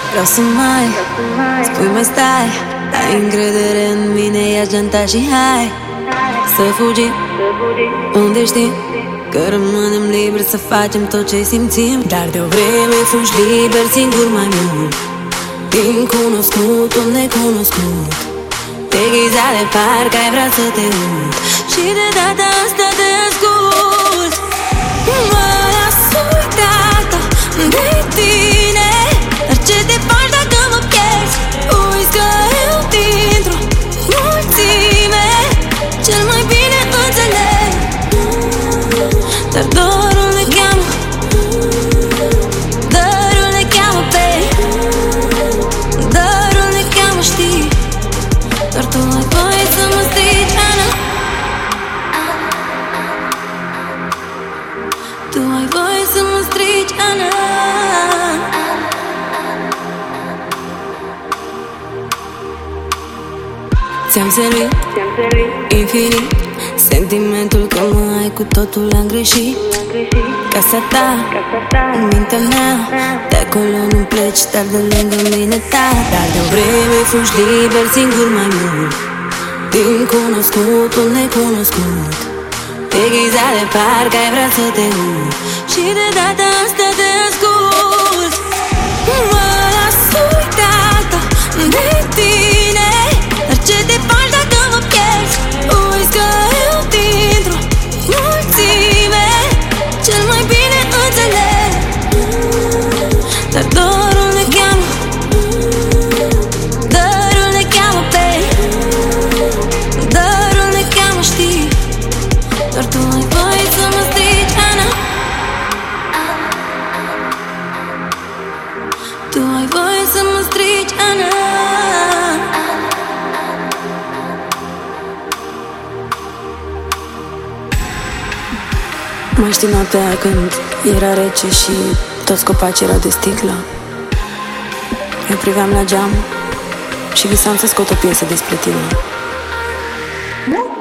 Vreau să mai spui mai stai. Ai încredere în mine, ia geanta și hai să fugim unde știm că rămânem liberi să facem tot ce simțim. Dar de o vreme fugi liber, singur mai mult, din cunoscut un necunoscut. Te ghiza de parcă ai vrea să te uit și de data asta te ascult. Mă las uitată de tine, dar ce te faci dacă mă pierzi? Uiți că eu dintr-o mulțime cel mai bine înțeleg, dar dorul ne cheamă, dorul ne cheamă pe, dorul ne cheamă, știi. Doar tu ai voie să mă strici, Ana. Tu ai voie să mă strici, Ana. Ți-am servit infinit sentimentul că mă ai, cu totul am greșit. Casa ta, în mintea mea, de acolo nu pleci, dar de lângă mine ta. Dar de o vreme fugi liber, singur mai mult, din cunoscut un necunoscut. Te ghiza de parcă ai vrea să te uit și de data asta te ascult. Mă las uitată de tine, dar ce te faci dacă mă pierzi? Uiți că eu dintr-o mulțime cel mai bine înțeleg, dar dorul ne cheamă, dorul ne cheamă pe, dorul ne cheamă, știi. Doar tu ai voie să mă strici, Ana. Tu ai voie să mă strici, Ana. Mai știi noaptea când era rece și toți copacii erau de sticlă? Eu priveam la geam și visam să scot o piesă despre tine.